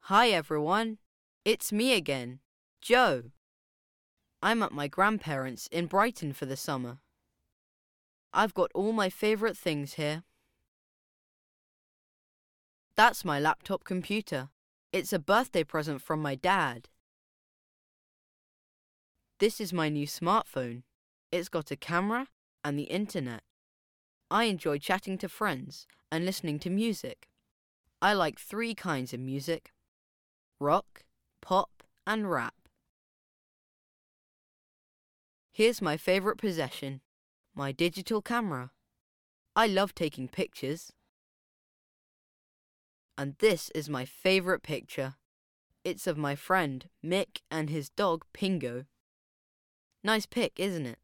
Hi everyone, it's me again, Joe. I'm at my grandparents' in Brighton for the summer. I've got all my favourite things here. That's my laptop computer. It's a birthday present from my dad. This is my new smartphone. It's got a camera and the internet. I enjoy chatting to friends and listening to music. I like 3 kinds of music: rock, pop, and rap. Here's my favourite possession, my digital camera. I love taking pictures. And this is my favourite picture. It's of my friend Mick and his dog Pingo. Nice pic, isn't it?